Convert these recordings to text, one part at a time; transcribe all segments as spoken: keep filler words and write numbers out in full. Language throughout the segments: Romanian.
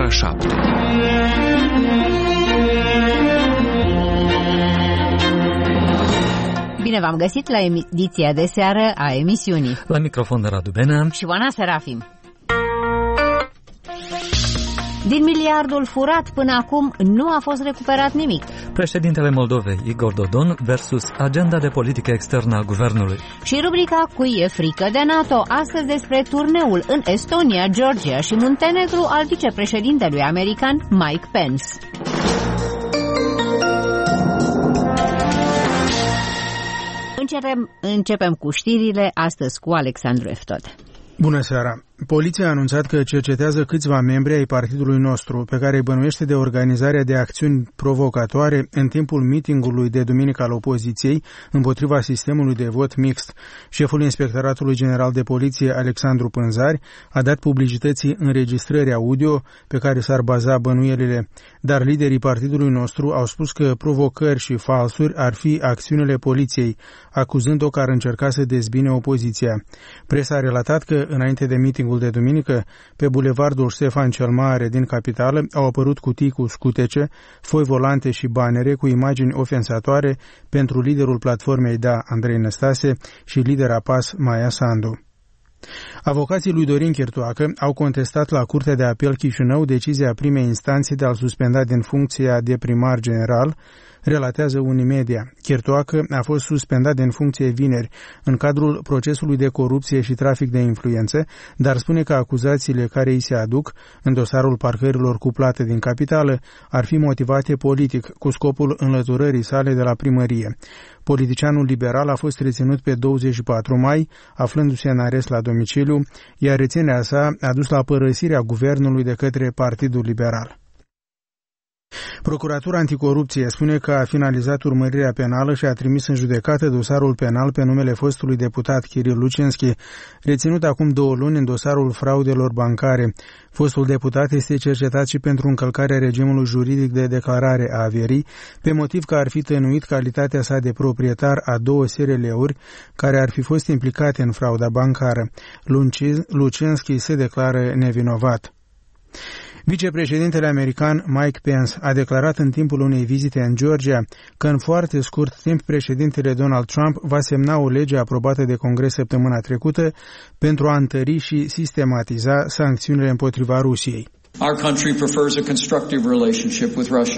ora șapte. Bine v-am găsit la ediția de seară a emisiunii. La microfon de Radu Benea și Oana Serafim. Din miliardul furat până acum nu a fost recuperat nimic. Președintele Moldovei, Igor Dodon, versus agenda de politică externă a guvernului. Și rubrica Cui e frică de NATO, astăzi despre turneul în Estonia, Georgia și Muntenegru al vicepreședintelui american Mike Pence. Începem, începem cu știrile, astăzi cu Alexandru Eftod. Bună seara! Poliția a anunțat că cercetează câțiva membri ai partidului nostru, pe care îi bănuiește de organizarea de acțiuni provocatoare în timpul mitingului de duminică al opoziției împotriva sistemului de vot mixt. Șeful Inspectoratului General de Poliție, Alexandru Pânzari, a dat publicității înregistrări audio pe care s-ar baza bănuielile, dar liderii partidului nostru au spus că provocări și falsuri ar fi acțiunile poliției, acuzând-o că ar încerca să dezbine opoziția. Presa a relatat că, înainte de mitingul de duminică, pe bulevardul Ștefan cel Mare din capitală au apărut cutii cu scutece, foi volante și banere cu imagini ofensatoare pentru liderul platformei Da, Andrei Năstase, și lidera P A S, Maia Sandu. Avocații lui Dorin Chirtoacă au contestat la Curtea de Apel Chișinău decizia primei instanțe de a-l suspenda din funcția de primar general, relatează Unimedia. Chirtoacă a fost suspendat din funcție vineri în cadrul procesului de corupție și trafic de influențe, dar spune că acuzațiile care îi se aduc în dosarul parcărilor cuplate din capitală ar fi motivate politic, cu scopul înlăturării sale de la primărie. Politicianul liberal a fost reținut pe douăzeci și patru mai, aflându-se în arest la domiciliu, iar reținerea sa a dus la părăsirea guvernului de către Partidul Liberal. Procuratura Anticorupție spune că a finalizat urmărirea penală și a trimis în judecată dosarul penal pe numele fostului deputat Kiril Lucinski, reținut acum două luni în dosarul fraudelor bancare. Fostul deputat este cercetat și pentru încălcarea regimului juridic de declarare a averii, pe motiv că ar fi tăinuit calitatea sa de proprietar a două S R L-uri care ar fi fost implicate în frauda bancară. Lucinski se declară nevinovat. Vicepreședintele american Mike Pence a declarat în timpul unei vizite în Georgia că în foarte scurt timp președintele Donald Trump va semna o lege aprobată de Congres săptămâna trecută pentru a întări și sistematiza sancțiunile împotriva Rusiei. Our country prefers a constructive relationship with Russia.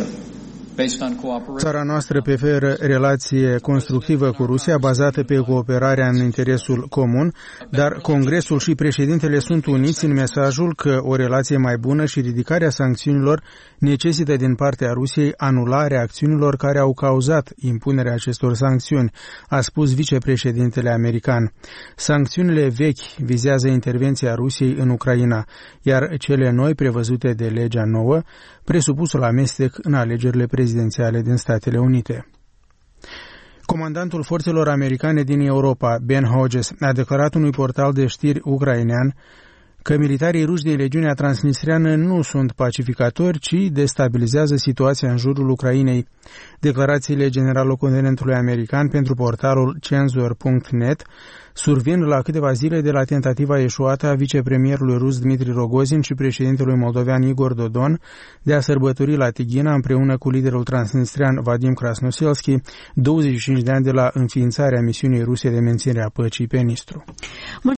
Țara noastră preferă relație constructivă cu Rusia, bazată pe cooperarea în interesul comun, dar Congresul și președintele sunt uniți în mesajul că o relație mai bună și ridicarea sancțiunilor necesită din partea Rusiei anularea acțiunilor care au cauzat impunerea acestor sancțiuni, a spus vicepreședintele american. Sancțiunile vechi vizează intervenția Rusiei în Ucraina, iar cele noi prevăzute de legea nouă, presupusul amestec în alegerile prezidențiale din Statele Unite. Comandantul forțelor americane din Europa, Ben Hodges, a declarat unui portal de știri ucrainean că militarii ruși din regiunea transnistreană nu sunt pacificatori, ci destabilizează situația în jurul Ucrainei. Declarațiile generalocotenentului american pentru portalul cenzor punct net survin la câteva zile de la tentativa eșuată a vicepremierului rus Dmitri Rogozin și președintelui moldovean Igor Dodon de a sărbători la Tighina împreună cu liderul transnistrean Vadim Krasnoselski douăzeci și cinci de ani de la înființarea misiunii ruse de menținere a păcii pe Nistru.